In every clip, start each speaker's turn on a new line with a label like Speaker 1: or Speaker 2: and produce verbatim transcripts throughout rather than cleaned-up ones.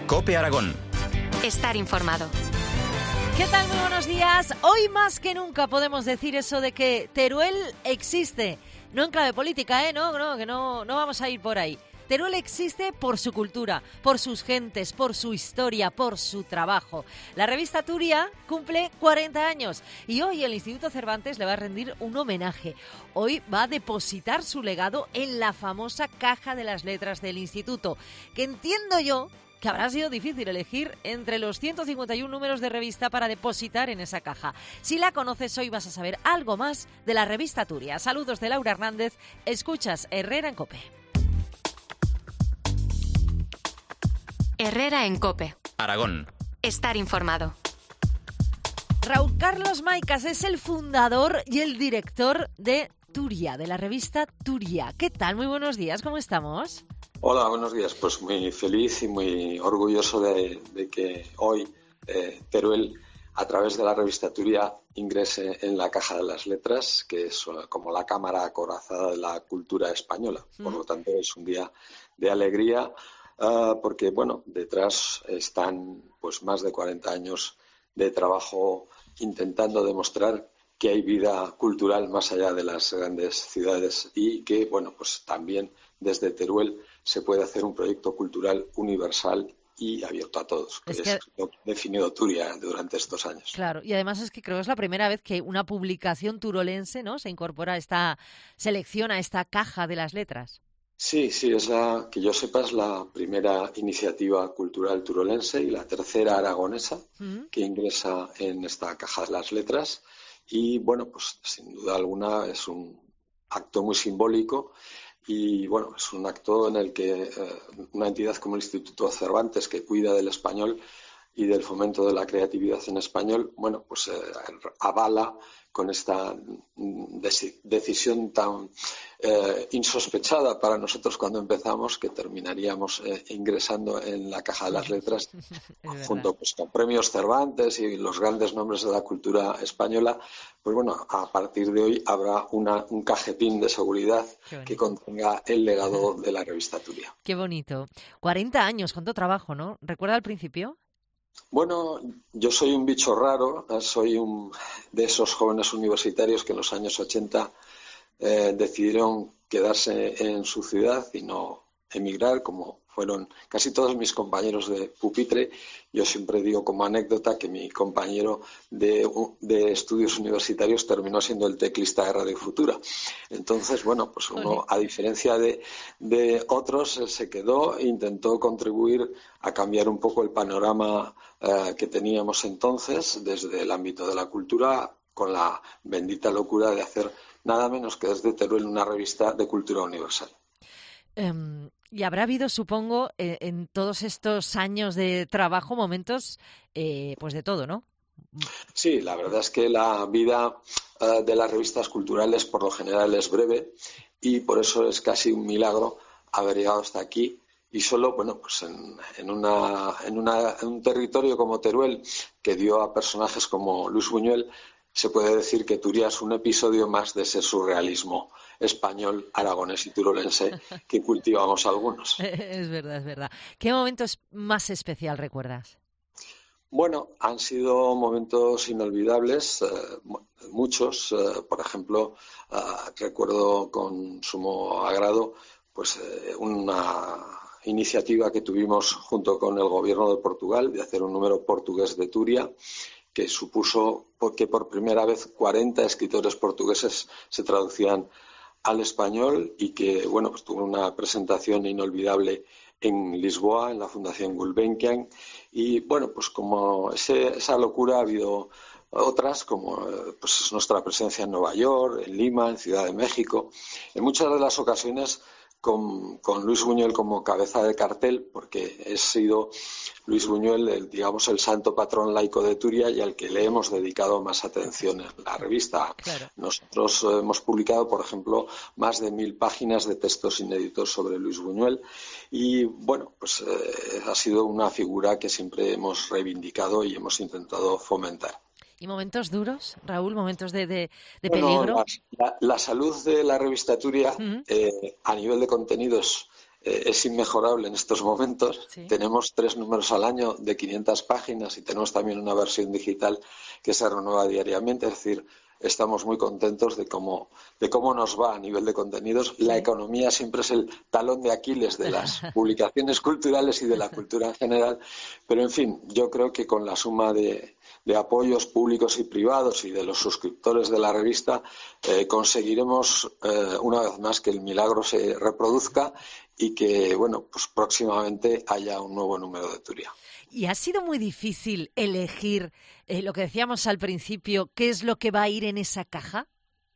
Speaker 1: COPE Aragón.
Speaker 2: Estar informado.
Speaker 3: ¿Qué tal? Muy buenos días. Hoy más que nunca podemos decir eso de que Teruel existe. No en clave política, ¿eh? No, no, que no, no vamos a ir por ahí. Teruel existe por su cultura, por sus gentes, por su historia, por su trabajo. La revista Turia cumple cuarenta años y hoy el Instituto Cervantes le va a rendir un homenaje. Hoy va a depositar su legado en la famosa Caja de las Letras del Instituto, que entiendo yo que habrá sido difícil elegir entre los ciento cincuenta y uno números de revista para depositar en esa caja. Si la conoces, hoy vas a saber algo más de la revista Turia. Saludos de Laura Hernández. Escuchas Herrera en COPE.
Speaker 2: Herrera en COPE.
Speaker 1: Aragón.
Speaker 2: Estar informado.
Speaker 3: Raúl Carlos Maicas es el fundador y el director de Turia, de la revista Turia. ¿Qué tal? Muy buenos días, ¿cómo estamos?
Speaker 4: Hola, buenos días. Pues muy feliz y muy orgulloso de, de que hoy eh, Teruel, a través de la revista Turia, ingrese en la Caja de las Letras, que es como la cámara acorazada de la cultura española. Por lo tanto, es un día de alegría, uh, porque, bueno, detrás están pues más de cuarenta años de trabajo intentando demostrar que hay vida cultural más allá de las grandes ciudades y que, bueno, pues también desde Teruel se puede hacer un proyecto cultural universal y abierto a todos, que es, que... es lo que ha definido Turia durante estos años.
Speaker 3: Claro, y además es que creo que es la primera vez que una publicación turolense, ¿no?, se incorpora a esta selección, a esta Caja de las Letras.
Speaker 4: Sí, sí, es la, que yo sepa, es la primera iniciativa cultural turolense y la tercera aragonesa ¿Mm? que ingresa en esta Caja de las Letras. Y bueno, pues sin duda alguna es un acto muy simbólico y bueno, es un acto en el que eh, una entidad como el Instituto Cervantes, que cuida del español y del fomento de la creatividad en español, bueno, pues eh, avala con esta dec- decisión tan eh, insospechada para nosotros cuando empezamos, que terminaríamos eh, ingresando en la Caja de las Letras junto pues, con premios Cervantes y los grandes nombres de la cultura española. Pues bueno, a partir de hoy habrá una, un cajetín de seguridad que contenga el legado de la revista Turia.
Speaker 3: Qué bonito. cuarenta años, cuánto trabajo, ¿no? ¿Recuerda al principio?
Speaker 4: Bueno, yo soy un bicho raro, soy un de esos jóvenes universitarios que en los años ochenta eh, decidieron quedarse en su ciudad y no emigrar, como fueron casi todos mis compañeros de pupitre. Yo siempre digo como anécdota que mi compañero de, de estudios universitarios terminó siendo el teclista de Radio Futura. Entonces, bueno, pues uno, a diferencia de, de otros, se quedó e intentó contribuir a cambiar un poco el panorama eh, que teníamos entonces desde el ámbito de la cultura, con la bendita locura de hacer nada menos que desde Teruel una revista de cultura universal.
Speaker 3: Um, y habrá habido, supongo, eh, en todos estos años de trabajo momentos eh, pues de todo, ¿no?
Speaker 4: Sí, la verdad es que la vida uh, de las revistas culturales por lo general es breve y por eso es casi un milagro haber llegado hasta aquí. Y solo, bueno, pues en, en, una, en, una, en un territorio como Teruel, que dio a personajes como Luis Buñuel, se puede decir que Turia es un episodio más de ese surrealismo español, aragonés y turolense que cultivamos algunos.
Speaker 3: Es verdad, es verdad. ¿Qué momento más especial recuerdas?
Speaker 4: Bueno, han sido momentos inolvidables, eh, muchos. Eh, por ejemplo, eh, recuerdo con sumo agrado pues eh, una iniciativa que tuvimos junto con el gobierno de Portugal de hacer un número portugués de Turia, que supuso que por primera vez cuarenta escritores portugueses se traducían al español y que, bueno, pues tuvo una presentación inolvidable en Lisboa, en la Fundación Gulbenkian. Y, bueno, pues como ese, esa locura ha habido otras, como pues nuestra presencia en Nueva York, en Lima, en Ciudad de México. En muchas de las ocasiones Con, con Luis Buñuel como cabeza de cartel, porque he sido Luis Buñuel, el, digamos, el santo patrón laico de Turia y al que le hemos dedicado más atención en la revista. Claro. Nosotros hemos publicado, por ejemplo, más de mil páginas de textos inéditos sobre Luis Buñuel y, bueno, pues eh, ha sido una figura que siempre hemos reivindicado y hemos intentado fomentar.
Speaker 3: ¿Y momentos duros, Raúl? ¿Momentos de, de, de
Speaker 4: bueno,
Speaker 3: peligro?
Speaker 4: La, la, la salud de la revista Turia, uh-huh. eh, a nivel de contenidos, eh, es inmejorable en estos momentos.
Speaker 3: Sí.
Speaker 4: Tenemos tres números al año de quinientas páginas y tenemos también una versión digital que se renueva diariamente, es decir, estamos muy contentos de cómo, de cómo nos va a nivel de contenidos.
Speaker 3: Sí.
Speaker 4: La economía siempre es el talón de Aquiles de las publicaciones culturales y de la cultura en general, pero en fin, yo creo que con la suma de, de apoyos públicos y privados y de los suscriptores de la revista eh, conseguiremos eh, una vez más que el milagro se reproduzca y que, bueno, pues próximamente haya un nuevo número de Turia.
Speaker 3: ¿Y ha sido muy difícil elegir eh, lo que decíamos al principio, qué es lo que va a ir en esa caja?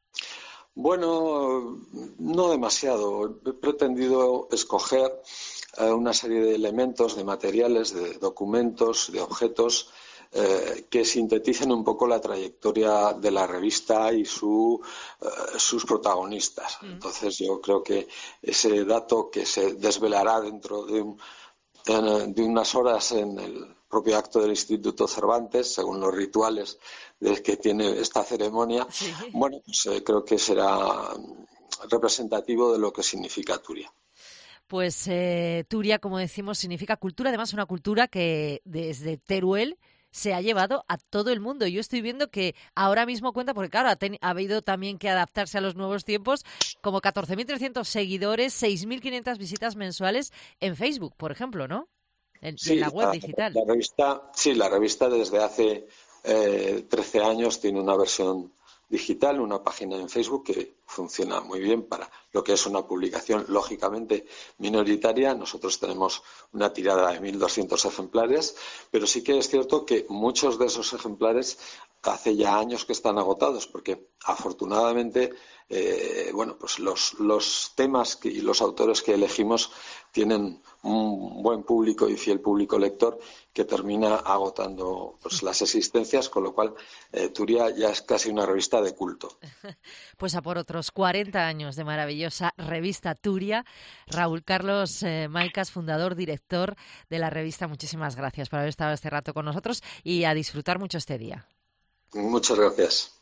Speaker 4: Bueno, no demasiado. He pretendido escoger eh, una serie de elementos, de materiales, de documentos, de objetos eh, que sinteticen un poco la trayectoria de la revista y su, eh, sus protagonistas. Mm. Entonces yo creo que ese dato que se desvelará dentro de un de unas horas en el propio acto del Instituto Cervantes, según los rituales de que tiene esta ceremonia, sí. Bueno, pues eh, creo que será representativo de lo que significa Turia.
Speaker 3: Pues eh, Turia, como decimos, significa cultura, además una cultura que desde Teruel se ha llevado a todo el mundo. Yo estoy viendo que ahora mismo cuenta, porque claro, ha, ten, ha habido también que adaptarse a los nuevos tiempos, como catorce mil trescientos seguidores, seis mil quinientas visitas mensuales en Facebook, por ejemplo, ¿no? En,
Speaker 4: sí,
Speaker 3: en la web
Speaker 4: la,
Speaker 3: digital.
Speaker 4: La revista, sí, la revista desde hace eh, trece años tiene una versión digital, una página en Facebook que funciona muy bien para lo que es una publicación lógicamente minoritaria. Nosotros tenemos una tirada de mil doscientos ejemplares, pero sí que es cierto que muchos de esos ejemplares hace ya años que están agotados, porque afortunadamente eh, bueno, pues los, los temas que, y los autores que elegimos tienen un buen público y fiel público lector que termina agotando pues, las existencias, con lo cual eh, Turia ya es casi una revista de culto.
Speaker 3: Pues a por otros cuarenta años de maravillosa revista Turia. Raúl Carlos eh, Maicas, fundador, director de la revista, muchísimas gracias por haber estado este rato con nosotros y a disfrutar mucho este día.
Speaker 4: Muchas gracias.